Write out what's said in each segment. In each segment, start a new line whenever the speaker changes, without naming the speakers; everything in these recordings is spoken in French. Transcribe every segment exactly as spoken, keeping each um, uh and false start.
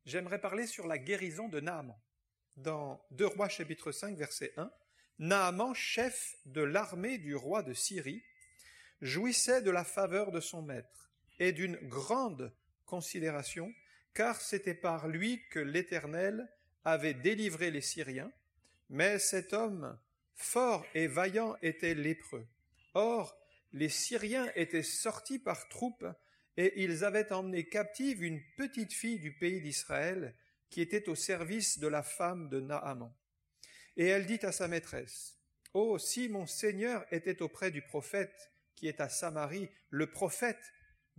j'aimerais parler sur la guérison de Naaman. Dans deux Rois chapitre cinq verset un, Naaman, chef de l'armée du roi de Syrie, jouissait de la faveur de son maître et d'une grande considération, car c'était par lui que l'Éternel avait délivré les Syriens, mais cet homme fort et vaillant était lépreux. Or, les Syriens étaient sortis par troupes et ils avaient emmené captive une petite fille du pays d'Israël qui était au service de la femme de Naaman. Et elle dit à sa maîtresse, « Oh, si mon Seigneur était auprès du prophète qui est à Samarie, le prophète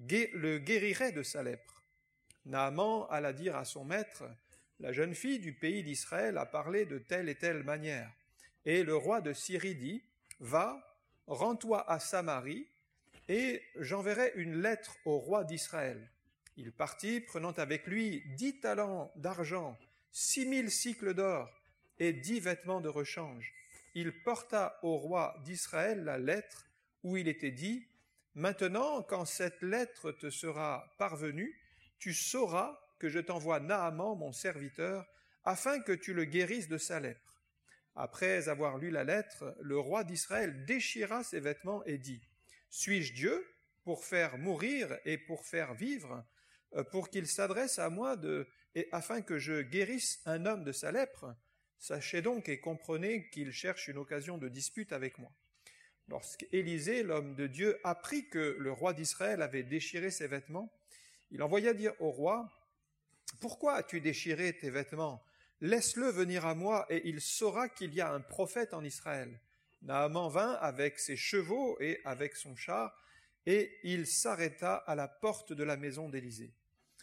le guérirait de sa lèpre. » Naaman alla dire à son maître, « La jeune fille du pays d'Israël a parlé de telle et telle manière. » Et le roi de Syrie dit, « Va, rends-toi à Samarie, et j'enverrai une lettre au roi d'Israël. » Il partit, prenant avec lui dix talents d'argent, six mille cycles d'or et dix vêtements de rechange. Il porta au roi d'Israël la lettre où il était dit, « Maintenant, quand cette lettre te sera parvenue, tu sauras que je t'envoie Naaman, mon serviteur, afin que tu le guérisses de sa lèpre. » Après avoir lu la lettre, le roi d'Israël déchira ses vêtements et dit, « Suis-je Dieu pour faire mourir et pour faire vivre, pour qu'il s'adresse à moi de, et afin que je guérisse un homme de sa lèpre? Sachez donc et comprenez qu'il cherche une occasion de dispute avec moi. » Lorsqu'Élisée, l'homme de Dieu, apprit que le roi d'Israël avait déchiré ses vêtements, il envoya dire au roi, « Pourquoi as-tu déchiré tes vêtements? Laisse-le venir à moi et il saura qu'il y a un prophète en Israël. » Naaman vint avec ses chevaux et avec son char, et il s'arrêta à la porte de la maison d'Élisée.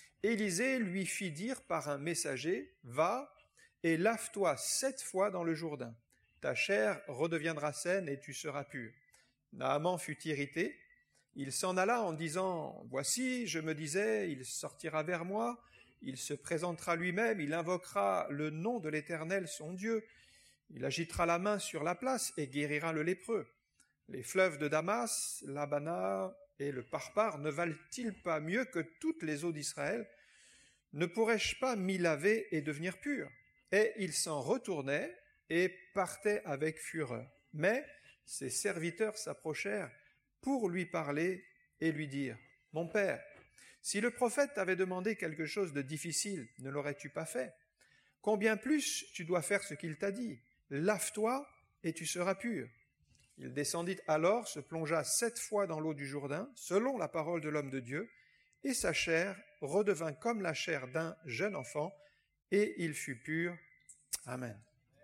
Élisée lui fit dire par un messager, « Va et lave-toi sept fois dans le Jourdain. Ta chair redeviendra saine et tu seras pur. » Naaman fut irrité. Il s'en alla en disant, « Voici, je me disais, il sortira vers moi, il se présentera lui-même, il invoquera le nom de l'Éternel, son Dieu. Il agitera la main sur la place et guérira le lépreux. Les fleuves de Damas, l'Abana et le Parpar ne valent-ils pas mieux que toutes les eaux d'Israël? Ne pourrais-je pas m'y laver et devenir pur? » Et il s'en retournait et partait avec fureur. Mais ses serviteurs s'approchèrent pour lui parler et lui dire, « Mon père, si le prophète t'avait demandé quelque chose de difficile, ne l'aurais-tu pas fait? Combien plus tu dois faire ce qu'il t'a dit? Lave-toi et tu seras pur. » Il descendit alors, se plongea sept fois dans l'eau du Jourdain, selon la parole de l'homme de Dieu, et sa chair redevint comme la chair d'un jeune enfant, et il fut pur. Amen.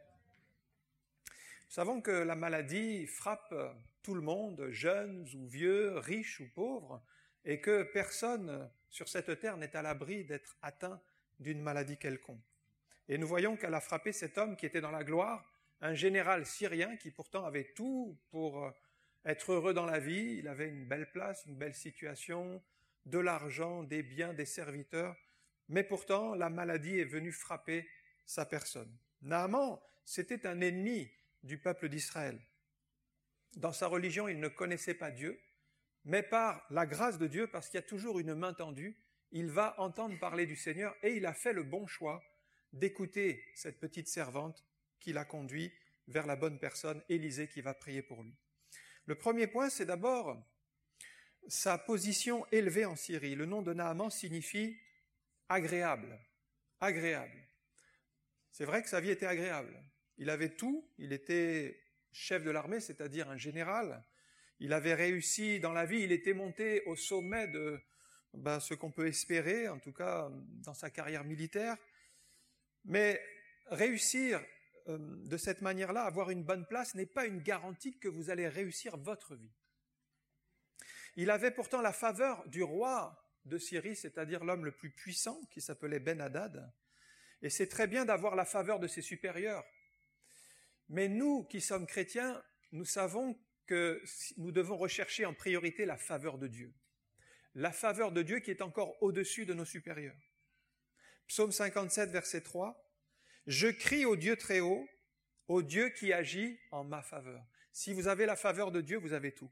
Nous savons que la maladie frappe tout le monde, jeunes ou vieux, riches ou pauvres, et que personne sur cette terre n'est à l'abri d'être atteint d'une maladie quelconque. Et nous voyons qu'elle a frappé cet homme qui était dans la gloire, un général syrien qui pourtant avait tout pour être heureux dans la vie. Il avait une belle place, une belle situation, de l'argent, des biens, des serviteurs, mais pourtant la maladie est venue frapper sa personne. Naaman, c'était un ennemi du peuple d'Israël. Dans sa religion, il ne connaissait pas Dieu, mais par la grâce de Dieu, parce qu'il y a toujours une main tendue, il va entendre parler du Seigneur et il a fait le bon choix d'écouter cette petite servante qui l'a conduit vers la bonne personne, Élisée, qui va prier pour lui. Le premier point, c'est d'abord sa position élevée en Syrie. Le nom de Naaman signifie agréable, agréable. C'est vrai que sa vie était agréable. Il avait tout, il était chef de l'armée, c'est-à-dire un général. Il avait réussi dans la vie, il était monté au sommet de ben, ce qu'on peut espérer, en tout cas dans sa carrière militaire. Mais réussir euh, de cette manière-là, avoir une bonne place, n'est pas une garantie que vous allez réussir votre vie. Il avait pourtant la faveur du roi de Syrie, c'est-à-dire l'homme le plus puissant, qui s'appelait Ben-Hadad. Et c'est très bien d'avoir la faveur de ses supérieurs. Mais nous, qui sommes chrétiens, nous savons que nous devons rechercher en priorité la faveur de Dieu. La faveur de Dieu qui est encore au-dessus de nos supérieurs. Psaume cinquante-sept, verset trois. « Je crie au Dieu très haut, au Dieu qui agit en ma faveur. » Si vous avez la faveur de Dieu, vous avez tout.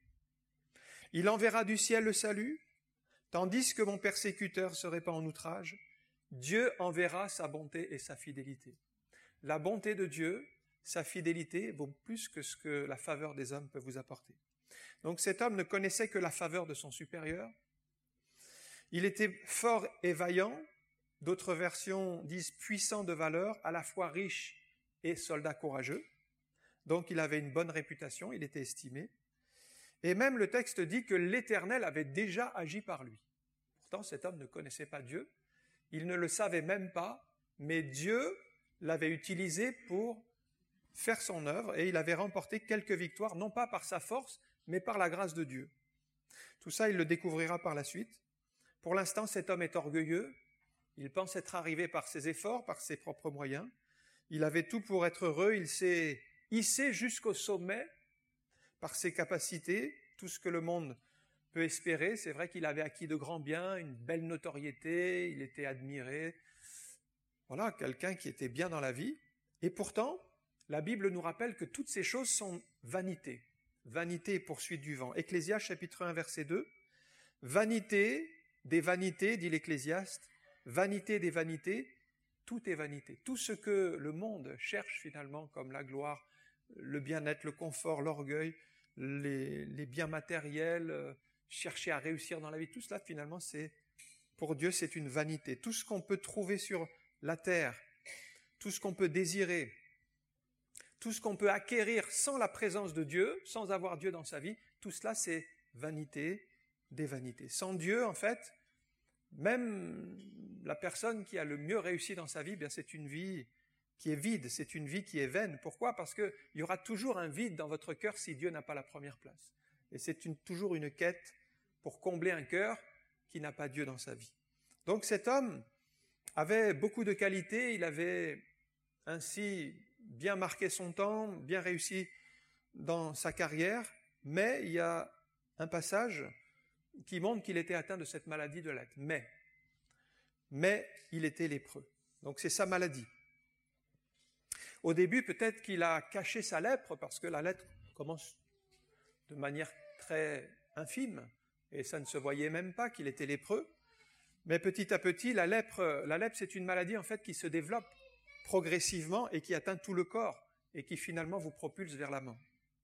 Il enverra du ciel le salut, tandis que mon persécuteur se répand en outrage. Dieu enverra sa bonté et sa fidélité. La bonté de Dieu, sa fidélité, vaut plus que ce que la faveur des hommes peut vous apporter. Donc cet homme ne connaissait que la faveur de son supérieur. Il était fort et vaillant, d'autres versions disent puissant de valeur, à la fois riche et soldat courageux. Donc il avait une bonne réputation, il était estimé. Et même le texte dit que l'Éternel avait déjà agi par lui. Pourtant cet homme ne connaissait pas Dieu, il ne le savait même pas, mais Dieu l'avait utilisé pour faire son œuvre et il avait remporté quelques victoires, non pas par sa force, mais par la grâce de Dieu. Tout ça, il le découvrira par la suite. Pour l'instant, cet homme est orgueilleux. Il pense être arrivé par ses efforts, par ses propres moyens. Il avait tout pour être heureux. Il s'est hissé jusqu'au sommet par ses capacités, tout ce que le monde peut espérer. C'est vrai qu'il avait acquis de grands biens, une belle notoriété, il était admiré. Voilà, quelqu'un qui était bien dans la vie. Et pourtant, la Bible nous rappelle que toutes ces choses sont vanité. Vanité et poursuite du vent. Ecclésiaste chapitre un, verset deux. Vanité des vanités, dit l'Ecclésiaste, vanité des vanités, tout est vanité. Tout ce que le monde cherche finalement comme la gloire, le bien-être, le confort, l'orgueil, les, les biens matériels, euh, chercher à réussir dans la vie, tout cela finalement c'est, pour Dieu c'est une vanité. Tout ce qu'on peut trouver sur la terre, tout ce qu'on peut désirer, tout ce qu'on peut acquérir sans la présence de Dieu, sans avoir Dieu dans sa vie, tout cela c'est vanité des vanités. Sans Dieu, en fait, même la personne qui a le mieux réussi dans sa vie, bien c'est une vie qui est vide, c'est une vie qui est vaine. Pourquoi ? Parce qu'il y aura toujours un vide dans votre cœur si Dieu n'a pas la première place. Et c'est une, toujours une quête pour combler un cœur qui n'a pas Dieu dans sa vie. Donc cet homme avait beaucoup de qualités, il avait ainsi bien marqué son temps, bien réussi dans sa carrière, mais il y a un passage qui montre qu'il était atteint de cette maladie de la lèpre. Mais, mais il était lépreux. Donc c'est sa maladie. Au début, peut-être qu'il a caché sa lèpre, parce que la lèpre commence de manière très infime, et ça ne se voyait même pas qu'il était lépreux. Mais petit à petit, la lèpre, la lèpre, c'est une maladie en fait qui se développe progressivement et qui atteint tout le corps, et qui finalement vous propulse vers la mort.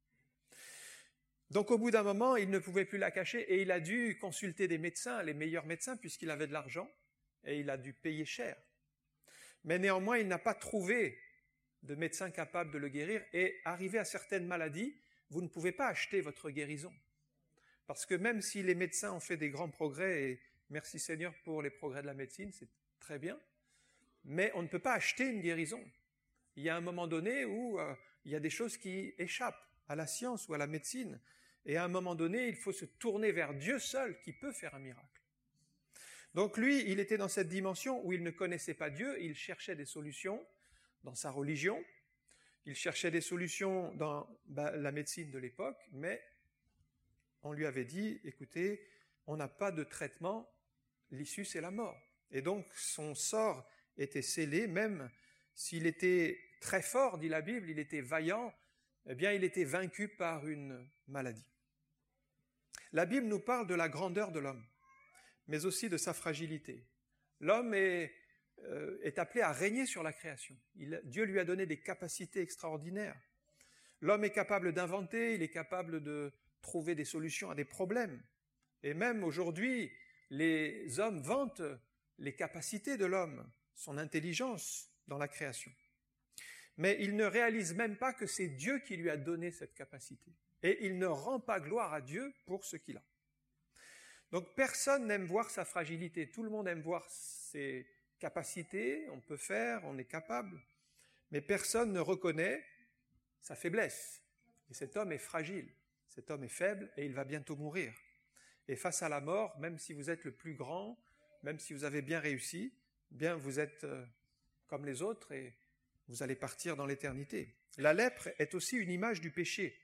Donc au bout d'un moment, il ne pouvait plus la cacher et il a dû consulter des médecins, les meilleurs médecins, puisqu'il avait de l'argent, et il a dû payer cher. Mais néanmoins, il n'a pas trouvé de médecin capable de le guérir, et arrivé à certaines maladies, vous ne pouvez pas acheter votre guérison. Parce que même si les médecins ont fait des grands progrès, et merci Seigneur pour les progrès de la médecine, c'est très bien, mais on ne peut pas acheter une guérison. Il y a un moment donné où euh, il y a des choses qui échappent à la science ou à la médecine, et à un moment donné, il faut se tourner vers Dieu seul qui peut faire un miracle. Donc lui, il était dans cette dimension où il ne connaissait pas Dieu, il cherchait des solutions dans sa religion, il cherchait des solutions dans bah, la médecine de l'époque, mais on lui avait dit, écoutez, on n'a pas de traitement, l'issue c'est la mort. Et donc son sort était scellé, même s'il était très fort, dit la Bible, il était vaillant, eh bien il était vaincu par une maladie. La Bible nous parle de la grandeur de l'homme, mais aussi de sa fragilité. L'homme est, euh, est appelé à régner sur la création. Il, Dieu lui a donné des capacités extraordinaires. L'homme est capable d'inventer, il est capable de trouver des solutions à des problèmes. Et même aujourd'hui, les hommes vantent les capacités de l'homme, son intelligence dans la création. Mais il ne réalise même pas que c'est Dieu qui lui a donné cette capacité. Et il ne rend pas gloire à Dieu pour ce qu'il a. Donc personne n'aime voir sa fragilité. Tout le monde aime voir ses capacités, on peut faire, on est capable. Mais personne ne reconnaît sa faiblesse. Et cet homme est fragile, cet homme est faible et il va bientôt mourir. Et face à la mort, même si vous êtes le plus grand, même si vous avez bien réussi, bien vous êtes comme les autres et vous allez partir dans l'éternité. La lèpre est aussi une image du péché.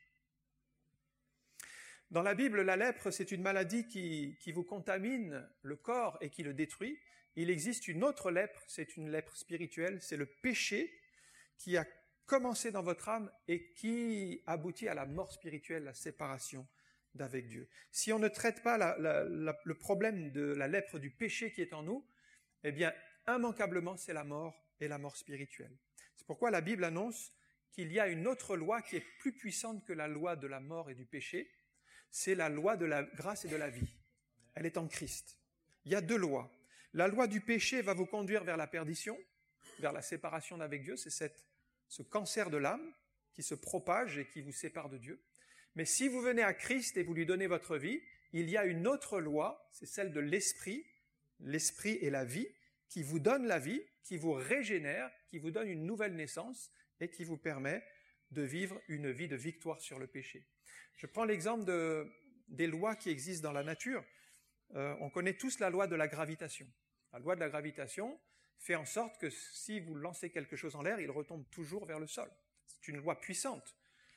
Dans la Bible, la lèpre, c'est une maladie qui, qui vous contamine le corps et qui le détruit. Il existe une autre lèpre, c'est une lèpre spirituelle, c'est le péché qui a commencé dans votre âme et qui aboutit à la mort spirituelle, la séparation d'avec Dieu. Si on ne traite pas la, la, la, le problème de la lèpre du péché qui est en nous, eh bien, immanquablement, c'est la mort et la mort spirituelle. C'est pourquoi la Bible annonce qu'il y a une autre loi qui est plus puissante que la loi de la mort et du péché, c'est la loi de la grâce et de la vie. Elle est en Christ. Il y a deux lois. La loi du péché va vous conduire vers la perdition, vers la séparation d'avec Dieu, c'est cette, ce cancer de l'âme qui se propage et qui vous sépare de Dieu. Mais si vous venez à Christ et vous lui donnez votre vie, il y a une autre loi, c'est celle de l'esprit, l'esprit et la vie, qui vous donne la vie, qui vous régénère, qui vous donne une nouvelle naissance et qui vous permet de vivre une vie de victoire sur le péché. Je prends l'exemple de, des lois qui existent dans la nature. Euh, on connaît tous la loi de la gravitation. La loi de la gravitation fait en sorte que si vous lancez quelque chose en l'air, il retombe toujours vers le sol. C'est une loi puissante.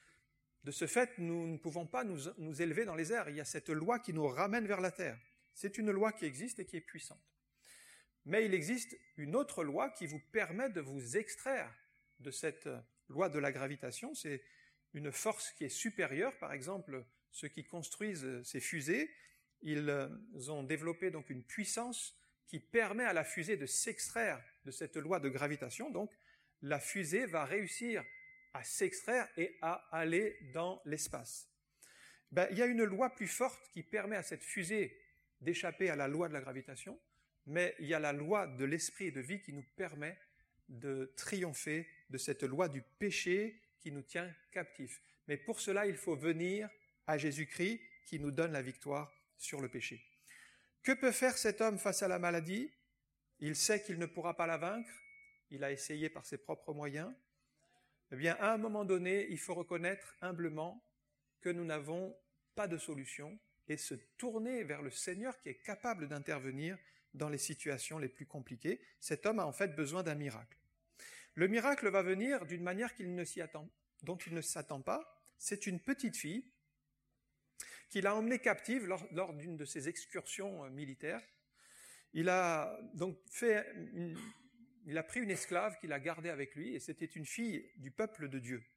De ce fait, nous ne pouvons pas nous, nous élever dans les airs. Il y a cette loi qui nous ramène vers la terre. C'est une loi qui existe et qui est puissante. Mais il existe une autre loi qui vous permet de vous extraire de cette loi de la gravitation. C'est une force qui est supérieure. Par exemple, ceux qui construisent ces fusées, ils ont développé donc une puissance qui permet à la fusée de s'extraire de cette loi de gravitation. Donc, la fusée va réussir à s'extraire et à aller dans l'espace. Ben, il y a une loi plus forte qui permet à cette fusée d'échapper à la loi de la gravitation, mais il y a la loi de l'esprit et de vie qui nous permet de triompher de cette loi du péché qui nous tient captifs. Mais pour cela, il faut venir à Jésus-Christ qui nous donne la victoire sur le péché. Que peut faire cet homme face à la maladie? Il sait qu'il ne pourra pas la vaincre, il a essayé par ses propres moyens. Eh bien, à un moment donné, il faut reconnaître humblement que nous n'avons pas de solution et se tourner vers le Seigneur qui est capable d'intervenir dans les situations les plus compliquées. Cet homme a en fait besoin d'un miracle. Le miracle va venir d'une manière qu'il ne s'y attend, dont il ne s'attend pas. C'est une petite fille qu'il a emmenée captive lors, lors d'une de ses excursions militaires. Il a donc fait une, il a pris une esclave qu'il a gardée avec lui, et c'était une fille du peuple de Dieu.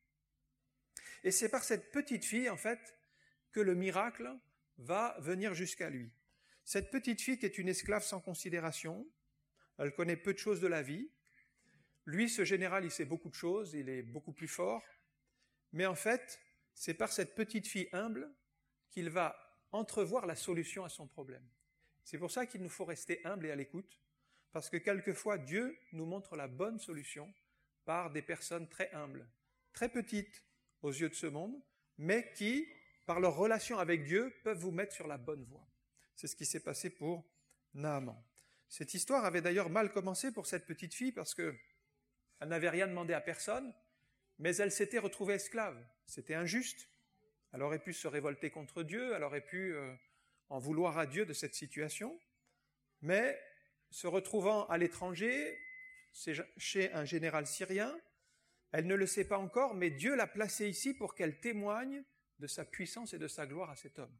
Et c'est par cette petite fille, en fait, que le miracle va venir jusqu'à lui. Cette petite fille qui est une esclave sans considération, elle connaît peu de choses de la vie. Lui, ce général, il sait beaucoup de choses, il est beaucoup plus fort. Mais en fait, c'est par cette petite fille humble qu'il va entrevoir la solution à son problème. C'est pour ça qu'il nous faut rester humble et à l'écoute, parce que quelquefois, Dieu nous montre la bonne solution par des personnes très humbles, très petites aux yeux de ce monde, mais qui, par leur relation avec Dieu, peuvent vous mettre sur la bonne voie. C'est ce qui s'est passé pour Naaman. Cette histoire avait d'ailleurs mal commencé pour cette petite fille, parce qu'elle n'avait rien demandé à personne, mais elle s'était retrouvée esclave. C'était injuste. Elle aurait pu se révolter contre Dieu, elle aurait pu euh, en vouloir à Dieu de cette situation, mais se retrouvant à l'étranger, chez un général syrien, elle ne le sait pas encore, mais Dieu l'a placée ici pour qu'elle témoigne de sa puissance et de sa gloire à cet homme.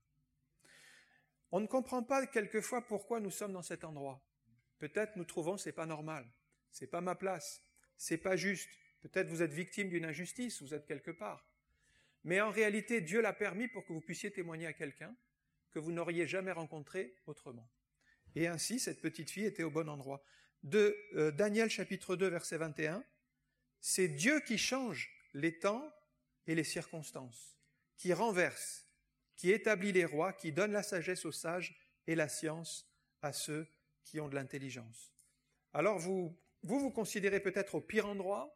On ne comprend pas quelquefois pourquoi nous sommes dans cet endroit. Peut-être nous trouvons que c'est pas normal, c'est pas ma place, c'est pas juste. Peut-être vous êtes victime d'une injustice, vous êtes quelque part. Mais en réalité, Dieu l'a permis pour que vous puissiez témoigner à quelqu'un que vous n'auriez jamais rencontré autrement. Et ainsi, cette petite fille était au bon endroit. De euh, Daniel chapitre deux, verset vingt et un, c'est Dieu qui change les temps et les circonstances, qui renverse, qui établit les rois, qui donne la sagesse aux sages et la science à ceux qui ont de l'intelligence. Alors vous, vous vous considérez peut-être au pire endroit,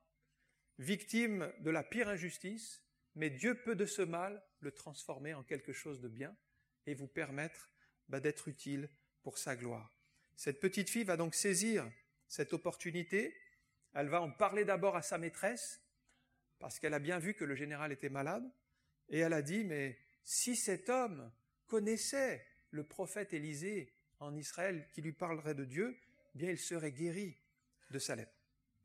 victime de la pire injustice, mais Dieu peut de ce mal le transformer en quelque chose de bien et vous permettre bah, d'être utile pour sa gloire. Cette petite fille va donc saisir cette opportunité, elle va en parler d'abord à sa maîtresse, parce qu'elle a bien vu que le général était malade, et elle a dit, mais si cet homme connaissait le prophète Élisée en Israël qui lui parlerait de Dieu, bien il serait guéri de sa lèpre.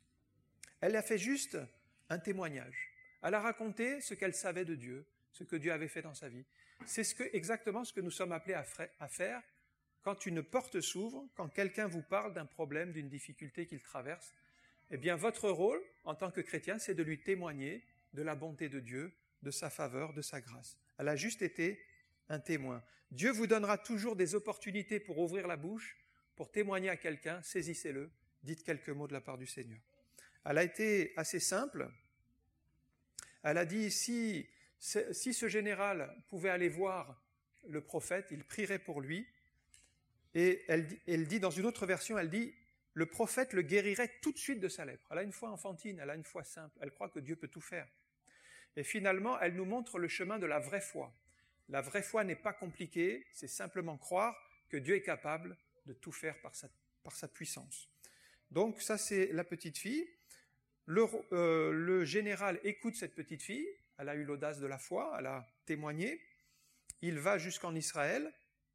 Elle a fait juste un témoignage. Elle a raconté ce qu'elle savait de Dieu, ce que Dieu avait fait dans sa vie. C'est ce que, exactement ce que nous sommes appelés à, fra- à faire quand une porte s'ouvre, quand quelqu'un vous parle d'un problème, d'une difficulté qu'il traverse. Eh bien, votre rôle, en tant que chrétien, c'est de lui témoigner de la bonté de Dieu, de sa faveur, de sa grâce. Elle a juste été un témoin. Dieu vous donnera toujours des opportunités pour ouvrir la bouche, pour témoigner à quelqu'un, saisissez-le, dites quelques mots de la part du Seigneur. Elle a été assez simple. Elle a dit, si, si ce général pouvait aller voir le prophète, il prierait pour lui. Et elle, elle dit, dans une autre version, elle dit, le prophète le guérirait tout de suite de sa lèpre. Elle a une foi enfantine, elle a une foi simple, elle croit que Dieu peut tout faire. Et finalement, elle nous montre le chemin de la vraie foi. La vraie foi n'est pas compliquée, c'est simplement croire que Dieu est capable de tout faire par sa, par sa puissance. Donc ça, c'est la petite fille. Le, euh, le général écoute cette petite fille, elle a eu l'audace de la foi, elle a témoigné. Il va jusqu'en Israël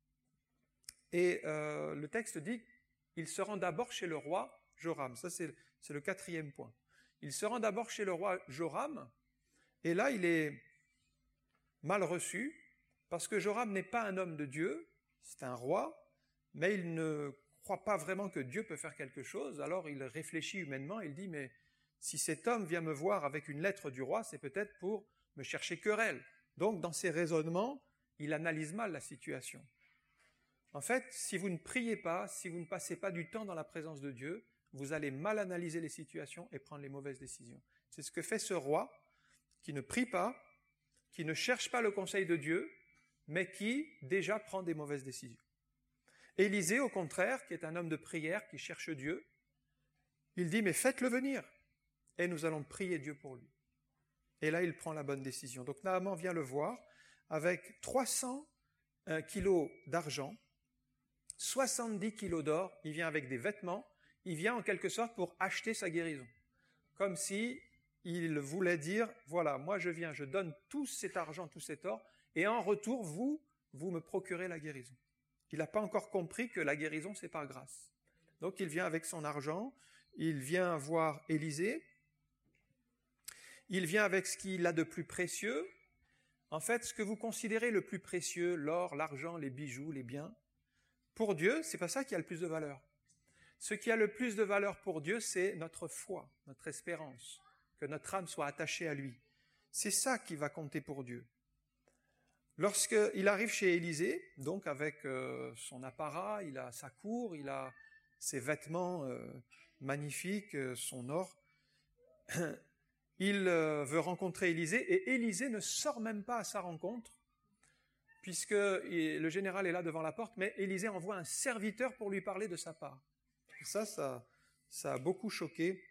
et euh, le texte dit il se rend d'abord chez le roi Joram. Ça, c'est, c'est le quatrième point. Il se rend d'abord chez le roi Joram, et là, il est mal reçu, parce que Joram n'est pas un homme de Dieu, c'est un roi, mais il ne croit pas vraiment que Dieu peut faire quelque chose. Alors, il réfléchit humainement, il dit, mais si cet homme vient me voir avec une lettre du roi, c'est peut-être pour me chercher querelle. Donc, dans ses raisonnements, il analyse mal la situation. En fait, si vous ne priez pas, si vous ne passez pas du temps dans la présence de Dieu, vous allez mal analyser les situations et prendre les mauvaises décisions. C'est ce que fait ce roi qui ne prie pas, qui ne cherche pas le conseil de Dieu, mais qui déjà prend des mauvaises décisions. Élisée, au contraire, qui est un homme de prière, qui cherche Dieu, il dit, mais faites-le venir, et nous allons prier Dieu pour lui. Et là, il prend la bonne décision. Donc Naaman vient le voir avec trois cents kilos d'argent, soixante-dix kilos d'or, il vient avec des vêtements, il vient en quelque sorte pour acheter sa guérison. Comme si il voulait dire, voilà, moi je viens, je donne tout cet argent, tout cet or, et en retour, vous, vous me procurez la guérison. Il n'a pas encore compris que la guérison, c'est par grâce. Donc il vient avec son argent, il vient voir Élisée, il vient avec ce qu'il a de plus précieux. En fait, ce que vous considérez le plus précieux, l'or, l'argent, les bijoux, les biens, pour Dieu, c'est pas ça qui a le plus de valeur. Ce qui a le plus de valeur pour Dieu, c'est notre foi, notre espérance, que notre âme soit attachée à lui. C'est ça qui va compter pour Dieu. Lorsqu'il arrive chez Élisée, donc avec euh, son apparat, il a sa cour, il a ses vêtements euh, magnifiques, euh, son or, il euh, veut rencontrer Élisée, et Élisée ne sort même pas à sa rencontre, puisque le général est là devant la porte, mais Élisée envoie un serviteur pour lui parler de sa part. Et ça, ça, ça a beaucoup choqué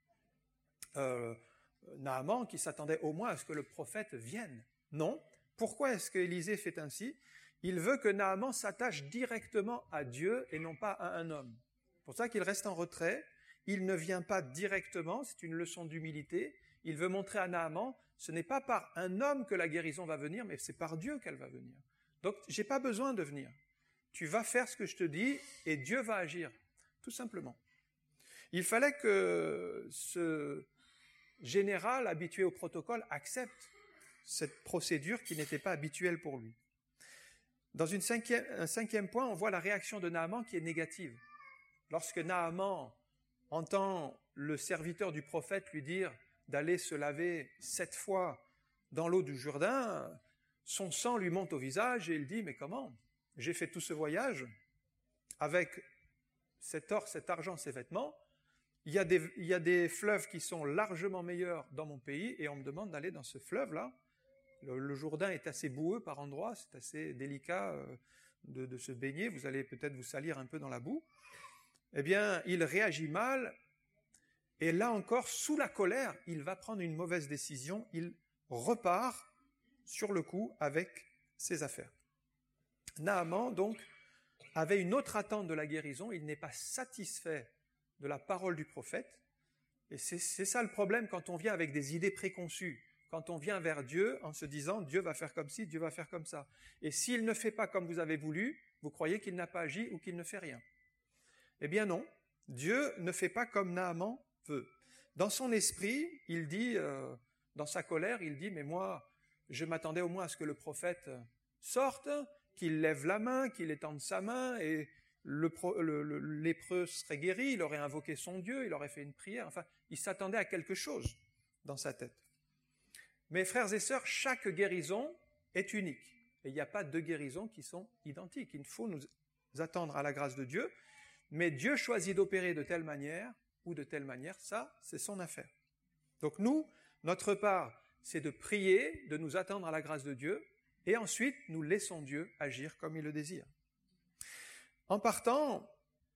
euh, Naaman, qui s'attendait au moins à ce que le prophète vienne. Non. Pourquoi est-ce que Élisée fait ainsi? Il veut que Naaman s'attache directement à Dieu et non pas à un homme. C'est pour ça qu'il reste en retrait. Il ne vient pas directement, c'est une leçon d'humilité. Il veut montrer à Naaman, ce n'est pas par un homme que la guérison va venir, mais c'est par Dieu qu'elle va venir. Donc, j'ai pas besoin de venir. Tu vas faire ce que je te dis et Dieu va agir, tout simplement. Il fallait que ce général habitué au protocole accepte cette procédure qui n'était pas habituelle pour lui. Dans une cinquième, un cinquième point, on voit la réaction de Naaman qui est négative. Lorsque Naaman entend le serviteur du prophète lui dire d'aller se laver sept fois dans l'eau du Jourdain, son sang lui monte au visage et il dit « Mais comment? J'ai fait tout ce voyage avec cet or, cet argent, ces vêtements. Il y a des, il y a des fleuves qui sont largement meilleurs dans mon pays et on me demande d'aller dans ce fleuve-là. Le, le Jourdain est assez boueux par endroits, c'est assez délicat euh, de, de se baigner. Vous allez peut-être vous salir un peu dans la boue. » Eh bien, il réagit mal. Et là encore, sous la colère, il va prendre une mauvaise décision. Il repart sur le coup avec ses affaires. Naaman, donc, avait une autre attente de la guérison. Il n'est pas satisfait de la parole du prophète. Et c'est, c'est ça le problème quand on vient avec des idées préconçues. Quand on vient vers Dieu en se disant « Dieu va faire comme ci, Dieu va faire comme ça ». Et s'il ne fait pas comme vous avez voulu, vous croyez qu'il n'a pas agi ou qu'il ne fait rien. Eh bien non, Dieu ne fait pas comme Naaman veut. Dans son esprit, il dit, euh, dans sa colère, il dit « Mais moi, je m'attendais au moins à ce que le prophète sorte, qu'il lève la main, qu'il étende sa main, et le, pro, le, le, le lépreux serait guéri, il aurait invoqué son Dieu, il aurait fait une prière. » Enfin, il s'attendait à quelque chose dans sa tête. Mais frères et sœurs, chaque guérison est unique. Et il n'y a pas deux guérisons qui sont identiques. Il faut nous attendre à la grâce de Dieu. Mais Dieu choisit d'opérer de telle manière ou de telle manière, ça, c'est son affaire. Donc nous, notre part, c'est de prier, de nous attendre à la grâce de Dieu, et ensuite nous laissons Dieu agir comme il le désire. En partant,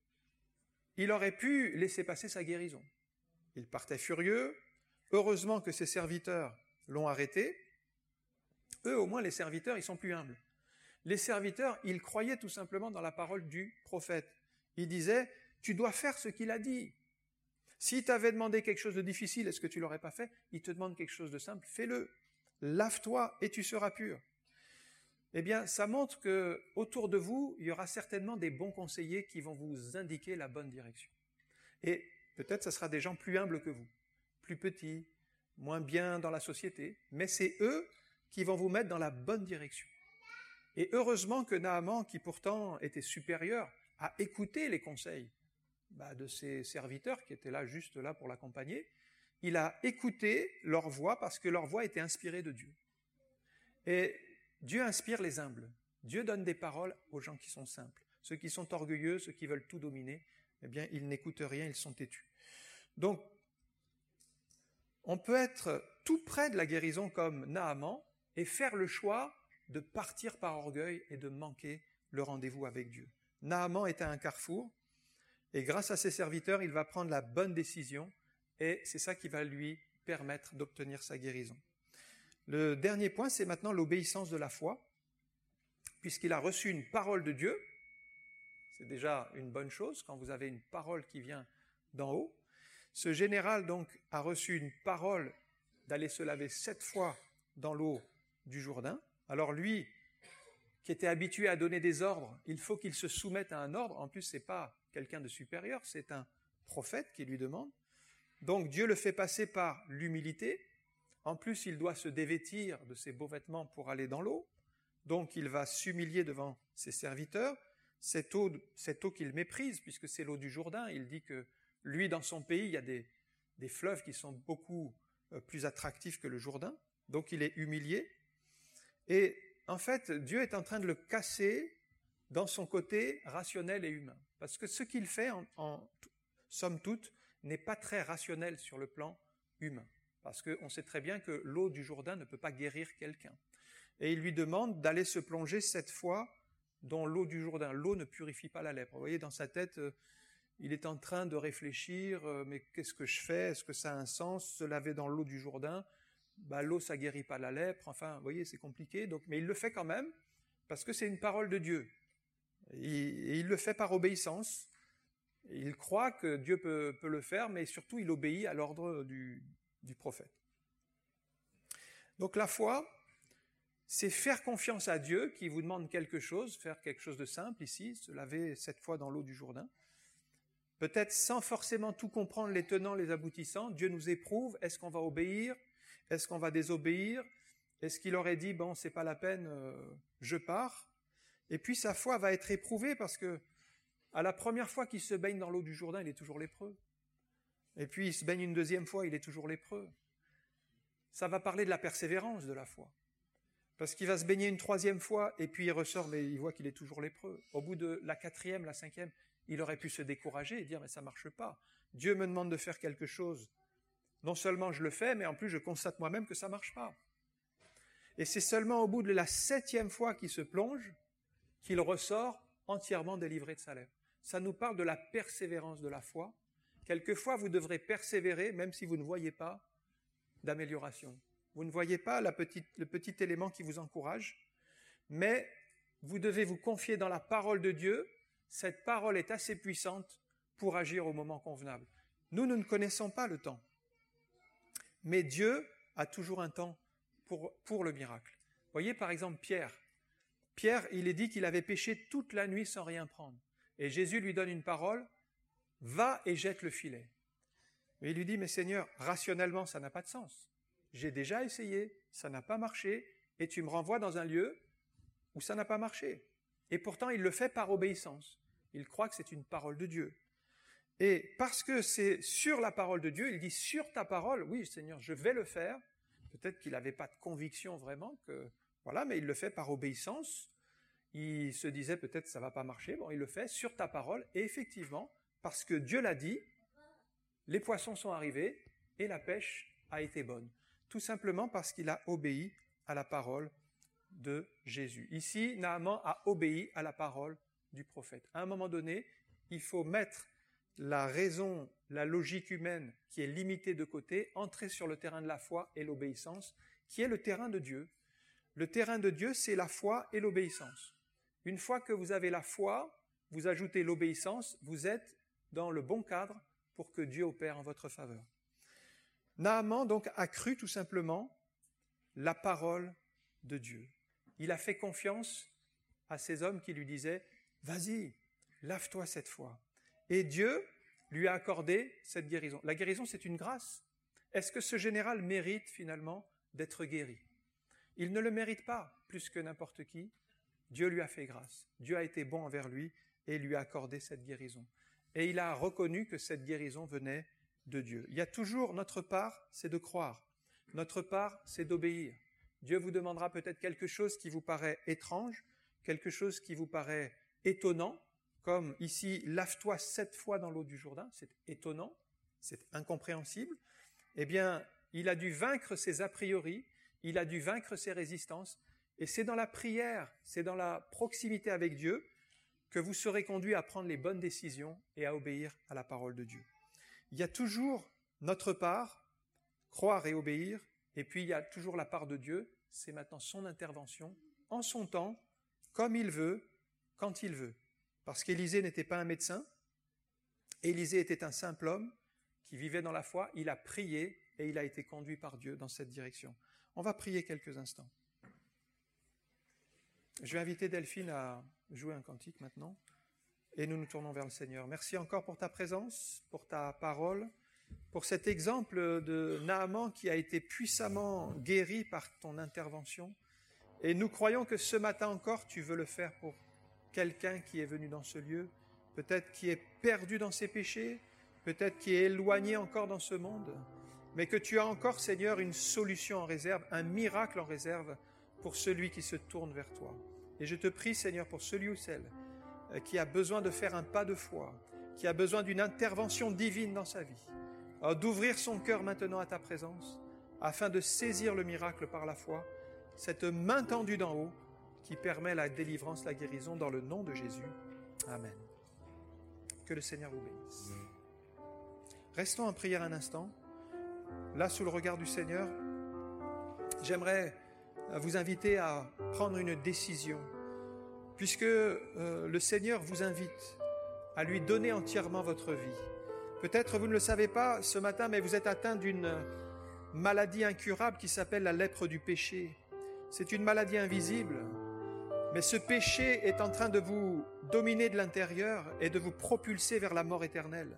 il aurait pu laisser passer sa guérison. Il partait furieux. Heureusement que ses serviteurs l'ont arrêté. Eux, au moins, les serviteurs, ils sont plus humbles. Les serviteurs, ils croyaient tout simplement dans la parole du prophète. Ils disaient, tu dois faire ce qu'il a dit. S'il t'avait demandé quelque chose de difficile, est-ce que tu l'aurais pas fait? Il te demande quelque chose de simple, fais-le. Lave-toi et tu seras pur. Eh bien, ça montre que autour de vous, il y aura certainement des bons conseillers qui vont vous indiquer la bonne direction. Et peut-être ce sera des gens plus humbles que vous, plus petits, moins bien dans la société, mais c'est eux qui vont vous mettre dans la bonne direction. Et heureusement que Naaman, qui pourtant était supérieur, a écouté les conseils bah, de ses serviteurs qui étaient là, juste là pour l'accompagner. Il a écouté leur voix parce que leur voix était inspirée de Dieu. Et Dieu inspire les humbles. Dieu donne des paroles aux gens qui sont simples. Ceux qui sont orgueilleux, ceux qui veulent tout dominer, eh bien, ils n'écoutent rien, ils sont têtus. Donc, on peut être tout près de la guérison comme Naaman et faire le choix de partir par orgueil et de manquer le rendez-vous avec Dieu. Naaman est à un carrefour et grâce à ses serviteurs, il va prendre la bonne décision et c'est ça qui va lui permettre d'obtenir sa guérison. Le dernier point, c'est maintenant l'obéissance de la foi, puisqu'il a reçu une parole de Dieu. C'est déjà une bonne chose quand vous avez une parole qui vient d'en haut. Ce général, donc, a reçu une parole d'aller se laver sept fois dans l'eau du Jourdain. Alors lui, qui était habitué à donner des ordres, il faut qu'il se soumette à un ordre. En plus, ce n'est pas quelqu'un de supérieur, c'est un prophète qui lui demande. Donc Dieu le fait passer par l'humilité. En plus, il doit se dévêtir de ses beaux vêtements pour aller dans l'eau. Donc il va s'humilier devant ses serviteurs. Cette eau, cette eau qu'il méprise, puisque c'est l'eau du Jourdain, il dit que lui, dans son pays, il y a des, des fleuves qui sont beaucoup plus attractifs que le Jourdain. Donc il est humilié. Et en fait, Dieu est en train de le casser dans son côté rationnel et humain. Parce que ce qu'il fait, en, en somme toute, n'est pas très rationnel sur le plan humain. Parce qu'on sait très bien que l'eau du Jourdain ne peut pas guérir quelqu'un. Et il lui demande d'aller se plonger cette fois dans l'eau du Jourdain. L'eau ne purifie pas la lèpre. Vous voyez, dans sa tête, euh, il est en train de réfléchir, euh, mais qu'est-ce que je fais? Est-ce que ça a un sens? Se laver dans l'eau du Jourdain, bah, l'eau, ça guérit pas la lèpre. Enfin, vous voyez, c'est compliqué. Donc, mais il le fait quand même, parce que c'est une parole de Dieu. Et, et il le fait par obéissance. Il croit que Dieu peut, peut le faire, mais surtout, il obéit à l'ordre du, du prophète. Donc la foi, c'est faire confiance à Dieu qui vous demande quelque chose, faire quelque chose de simple ici, se laver sept fois dans l'eau du Jourdain. Peut-être sans forcément tout comprendre, les tenants, les aboutissants, Dieu nous éprouve, est-ce qu'on va obéir? Est-ce qu'on va désobéir? Est-ce qu'il aurait dit, bon, c'est pas la peine, euh, je pars? Et puis sa foi va être éprouvée parce que à la première fois qu'il se baigne dans l'eau du Jourdain, il est toujours lépreux. Et puis il se baigne une deuxième fois, il est toujours lépreux. Ça va parler de la persévérance de la foi. Parce qu'il va se baigner une troisième fois, et puis il ressort, mais il voit qu'il est toujours lépreux. Au bout de la quatrième, la cinquième, il aurait pu se décourager et dire, mais ça ne marche pas. Dieu me demande de faire quelque chose. Non seulement je le fais, mais en plus je constate moi-même que ça ne marche pas. Et c'est seulement au bout de la septième fois qu'il se plonge, qu'il ressort entièrement délivré de sa lèpre. Ça nous parle de la persévérance de la foi. Quelquefois, vous devrez persévérer, même si vous ne voyez pas d'amélioration. Vous ne voyez pas la petite, le petit élément qui vous encourage, mais vous devez vous confier dans la parole de Dieu. Cette parole est assez puissante pour agir au moment convenable. Nous, nous ne connaissons pas le temps, mais Dieu a toujours un temps pour, pour le miracle. Voyez par exemple Pierre. Pierre, il est dit qu'il avait péché toute la nuit sans rien prendre. Et Jésus lui donne une parole, « Va et jette le filet ». Mais il lui dit, « Mais Seigneur, rationnellement, ça n'a pas de sens. J'ai déjà essayé, ça n'a pas marché, et tu me renvoies dans un lieu où ça n'a pas marché. » Et pourtant, il le fait par obéissance. Il croit que c'est une parole de Dieu. Et parce que c'est sur la parole de Dieu, il dit, « Sur ta parole, oui Seigneur, je vais le faire. » Peut-être qu'il n'avait pas de conviction vraiment que... Voilà, mais il le fait par obéissance. il se disait peut-être ça va pas marcher, bon il le fait sur ta parole, et effectivement, parce que Dieu l'a dit, les poissons sont arrivés et la pêche a été bonne. Tout simplement parce qu'il a obéi à la parole de Jésus. Ici, Naaman a obéi à la parole du prophète. À un moment donné, il faut mettre la raison, la logique humaine qui est limitée de côté, entrer sur le terrain de la foi et l'obéissance, qui est le terrain de Dieu. Le terrain de Dieu, c'est la foi et l'obéissance. Une fois que vous avez la foi, vous ajoutez l'obéissance, vous êtes dans le bon cadre pour que Dieu opère en votre faveur. Naaman donc a cru tout simplement la parole de Dieu. Il a fait confiance à ces hommes qui lui disaient « Vas-y, lave-toi cette fois ». Et Dieu lui a accordé cette guérison. La guérison, c'est une grâce. Est-ce que ce général mérite finalement d'être guéri? Il ne le mérite pas plus que n'importe qui. Dieu lui a fait grâce. Dieu a été bon envers lui et lui a accordé cette guérison. Et il a reconnu que cette guérison venait de Dieu. Il y a toujours notre part, c'est de croire. Notre part, c'est d'obéir. Dieu vous demandera peut-être quelque chose qui vous paraît étrange, quelque chose qui vous paraît étonnant, comme ici, lave-toi sept fois dans l'eau du Jourdain, c'est étonnant, c'est incompréhensible. Eh bien, il a dû vaincre ses a priori, il a dû vaincre ses résistances, et c'est dans la prière, c'est dans la proximité avec Dieu que vous serez conduit à prendre les bonnes décisions et à obéir à la parole de Dieu. Il y a toujours notre part, croire et obéir, et puis il y a toujours la part de Dieu, c'est maintenant son intervention, en son temps, comme il veut, quand il veut. Parce qu'Élisée n'était pas un médecin, Élisée était un simple homme qui vivait dans la foi, il a prié et il a été conduit par Dieu dans cette direction. On va prier quelques instants. Je vais inviter Delphine à jouer un cantique maintenant et nous nous tournons vers le Seigneur. Merci encore pour ta présence, pour ta parole, pour cet exemple de Naaman qui a été puissamment guéri par ton intervention. Et nous croyons que ce matin encore, tu veux le faire pour quelqu'un qui est venu dans ce lieu, peut-être qui est perdu dans ses péchés, peut-être qui est éloigné encore dans ce monde, mais que tu as encore, Seigneur, une solution en réserve, un miracle en réserve pour celui qui se tourne vers toi. Et je te prie, Seigneur, pour celui ou celle qui a besoin de faire un pas de foi, qui a besoin d'une intervention divine dans sa vie, d'ouvrir son cœur maintenant à ta présence, afin de saisir le miracle par la foi, cette main tendue d'en haut qui permet la délivrance, la guérison dans le nom de Jésus. Amen. Que le Seigneur vous bénisse. Restons en prière un instant. Là, sous le regard du Seigneur, j'aimerais vous inviter à prendre une décision, puisque euh, le Seigneur vous invite à lui donner entièrement votre vie. Peut-être vous ne le savez pas ce matin, mais vous êtes atteint d'une maladie incurable qui s'appelle la lèpre du péché. C'est une maladie invisible, mais ce péché est en train de vous dominer de l'intérieur et de vous propulser vers la mort éternelle.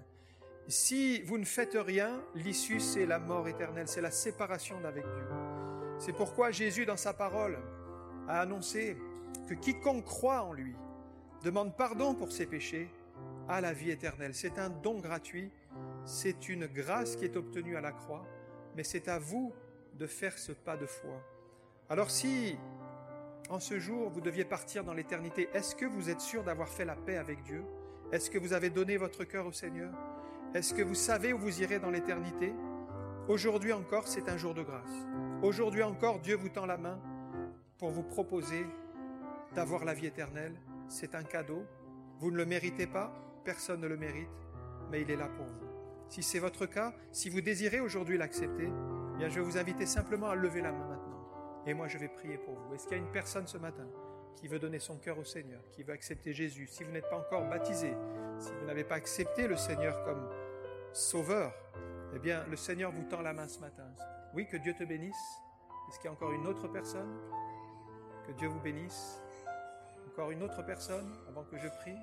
Si vous ne faites rien, l'issue c'est la mort éternelle, c'est la séparation d'avec Dieu. C'est pourquoi Jésus, dans sa parole, a annoncé que quiconque croit en lui, demande pardon pour ses péchés, a la vie éternelle. C'est un don gratuit, c'est une grâce qui est obtenue à la croix, mais c'est à vous de faire ce pas de foi. Alors si, en ce jour, vous deviez partir dans l'éternité, est-ce que vous êtes sûr d'avoir fait la paix avec Dieu? Est-ce que vous avez donné votre cœur au Seigneur? Est-ce que vous savez où vous irez dans l'éternité? Aujourd'hui encore, c'est un jour de grâce. Aujourd'hui encore, Dieu vous tend la main pour vous proposer d'avoir la vie éternelle. C'est un cadeau. Vous ne le méritez pas, personne ne le mérite, mais il est là pour vous. Si c'est votre cas, si vous désirez aujourd'hui l'accepter, eh bien je vais vous inviter simplement à lever la main maintenant. Et moi, je vais prier pour vous. Est-ce qu'il y a une personne ce matin qui veut donner son cœur au Seigneur, qui veut accepter Jésus? Si vous n'êtes pas encore baptisé, si vous n'avez pas accepté le Seigneur comme Sauveur, eh bien, le Seigneur vous tend la main ce matin. Oui, que Dieu te bénisse. Est-ce qu'il y a encore une autre personne? Que Dieu vous bénisse. Encore une autre personne avant que je prie?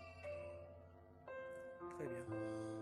Très bien.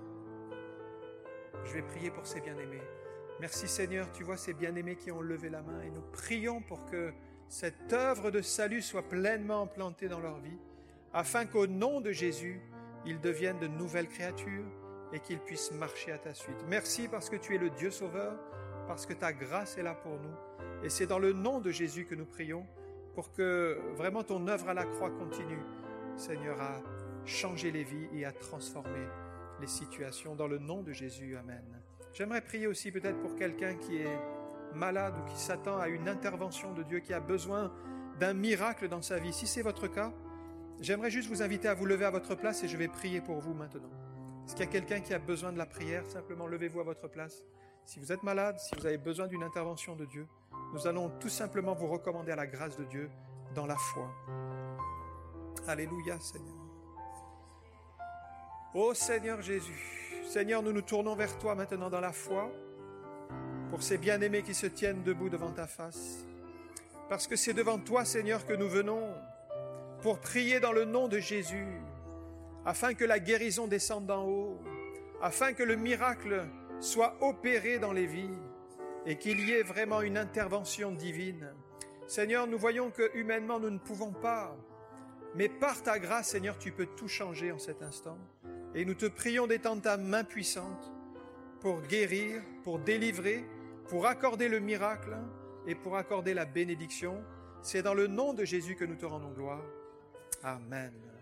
Je vais prier pour ces bien-aimés. Merci Seigneur, tu vois ces bien-aimés qui ont levé la main et nous prions pour que cette œuvre de salut soit pleinement implantée dans leur vie, afin qu'au nom de Jésus, ils deviennent de nouvelles créatures et qu'ils puissent marcher à ta suite. Merci parce que tu es le Dieu sauveur, parce que ta grâce est là pour nous. Et c'est dans le nom de Jésus que nous prions pour que vraiment ton œuvre à la croix continue, Seigneur, à changer les vies et à transformer les situations. Dans le nom de Jésus, amen. J'aimerais prier aussi peut-être pour quelqu'un qui est malade ou qui s'attend à une intervention de Dieu, qui a besoin d'un miracle dans sa vie. Si c'est votre cas, j'aimerais juste vous inviter à vous lever à votre place et je vais prier pour vous maintenant. Est-ce qu'il y a quelqu'un qui a besoin de la prière? Simplement levez-vous à votre place. Si vous êtes malade, si vous avez besoin d'une intervention de Dieu, nous allons tout simplement vous recommander à la grâce de Dieu dans la foi. Alléluia, Seigneur. Ô Seigneur Jésus, Seigneur, nous nous tournons vers toi maintenant dans la foi pour ces bien-aimés qui se tiennent debout devant ta face. Parce que c'est devant toi, Seigneur, que nous venons pour prier dans le nom de Jésus, afin que la guérison descende d'en haut, afin que le miracle soit opéré dans les vies et qu'il y ait vraiment une intervention divine. Seigneur, nous voyons que humainement nous ne pouvons pas, mais par ta grâce, Seigneur, tu peux tout changer en cet instant. Et nous te prions d'étendre ta main puissante pour guérir, pour délivrer, pour accorder le miracle et pour accorder la bénédiction. C'est dans le nom de Jésus que nous te rendons gloire. Amen.